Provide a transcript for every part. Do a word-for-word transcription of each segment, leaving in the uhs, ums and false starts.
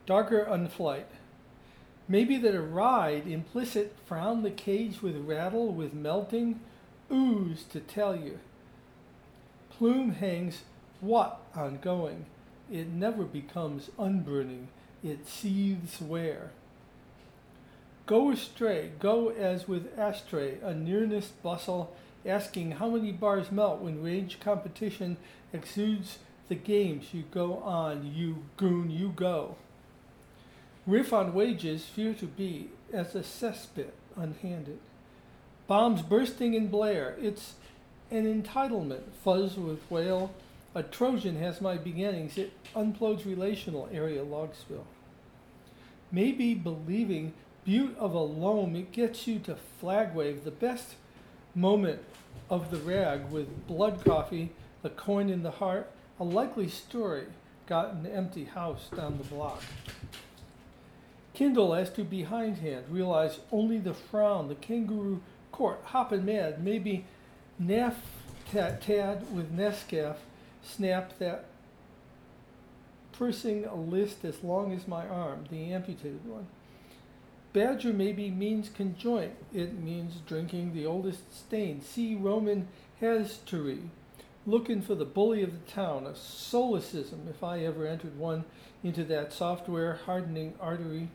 Darker unflight. Maybe that a ride, implicit, frown the cage with rattle, with melting, ooze to tell you. Plume hangs what ongoing. It never becomes unburning. It seethes where. Go astray, go as with ashtray, a nearness bustle, asking how many bars melt when rage competition exudes the games you go on, you goon, you go. Riff on wages, fear to be, as a cesspit unhanded. Bombs bursting in blare, it's an entitlement, fuzz with whale. A Trojan has my beginnings, it unplodes relational area log spill. Maybe believing butte of a loam, it gets you to flag wave, the best moment of the rag with blood coffee, the coin in the heart, a likely story, got an empty house down the block. Kindle as to behindhand, realize only the frown, the kangaroo court, hoppin' mad, maybe naff tad, tad with Nescaf, snap that pursing a list as long as my arm, the amputated one. Badger maybe means conjoint, it means drinking the oldest stain, see Roman history, looking for the bully of the town, a solecism if I ever entered one into that software hardening artery.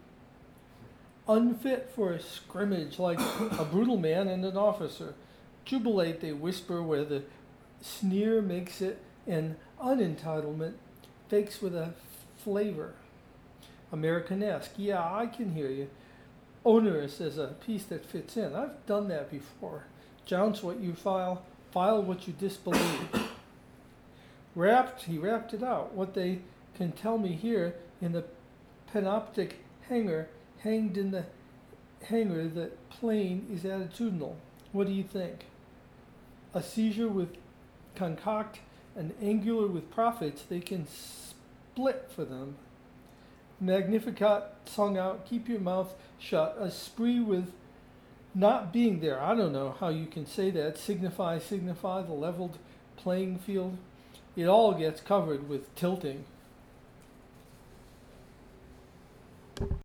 Unfit for a scrimmage like a brutal man and an officer. Jubilate, they whisper, where the sneer makes it an unentitlement, fakes with a flavor. Americanesque, yeah, I can hear you. Onerous as a piece that fits in. I've done that before. Jounce what you file, file what you disbelieve. Wrapped, he wrapped it out. What they can tell me here in the panoptic hanger, hanged in the hanger, that plane is attitudinal. What do you think? A seizure with concoct, an angular with profits, they can split for them. Magnificat sung out, keep your mouth shut, a spree with not being there. I don't know how you can say that. Signify, signify, the leveled playing field. It all gets covered with tilting.